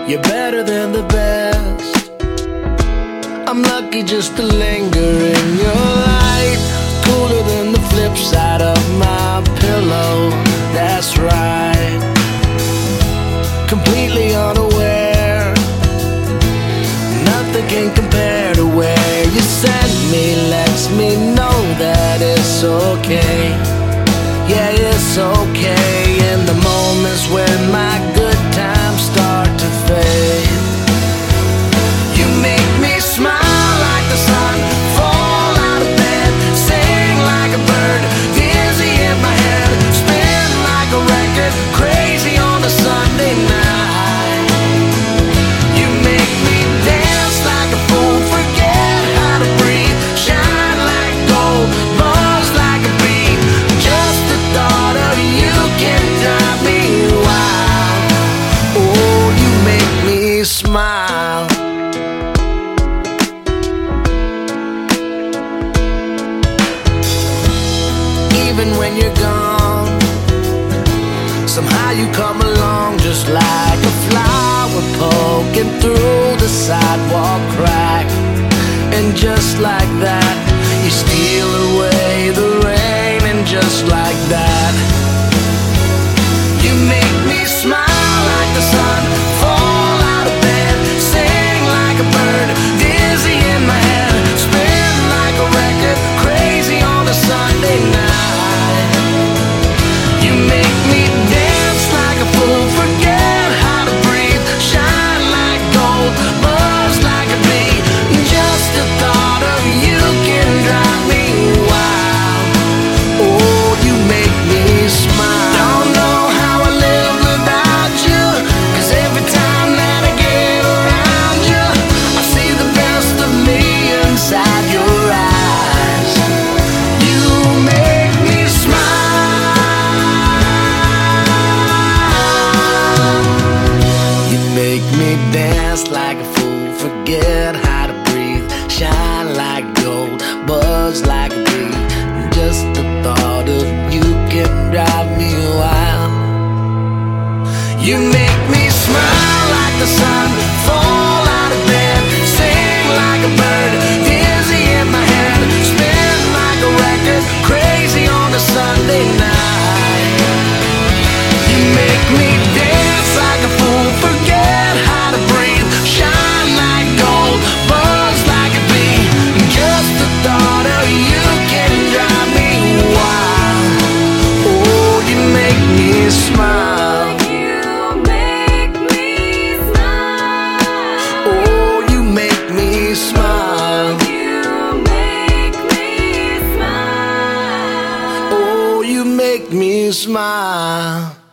You're better than the best. I'm lucky just to linger in your light. Cooler than the flip side of my pillow. That's right. Completely unaware. Nothing can compare to where you send me. Lets me know that it's okay. Yeah, it's okay. In the moments when my good times start to fade, you make me smile like the sun, fall out of bed, sing like a bird, dizzy in my head, spin like a record, crazy on a Sunday night. You make me dance like a fool, forget how to breathe, shine like gold, buzz like a bee. Just the thought of you can drive me wild. Oh, you make me smile. Even when you're gone, somehow you come along just like a flower poking through the sidewalk crack. And just like that, you steal away the rain. And just like that, you make me smile like the sun, fall out of bed, sing like a bird, dizzy in my head, spin like a record, crazy on a Sunday night. You make me dance like a fool, forget how to breathe, shine like gold, buzz like a bee. Just the thought of you can drive me wild. Oh, you make me smile. Don't know how I live without you, 'cause every time that I get around you, I see the best of me inside your eyes. You make me smile. You make me dance like a fool, forget how to breathe, shine like gold, buzz like a bee. Just the thought of you can drive me wild. You make me smile like the sun, fall out of bed, sing like a bird, dizzy in my head, spin like a record, crazy on a Sunday night. You make me dance like a fool, forget how to breathe, shine like gold, buzz like a bee. Just the thought of you can drive me wild. Oh, you make me smile. You make me smile. Oh, you make me smile. You make me smile. Oh, you make me smile.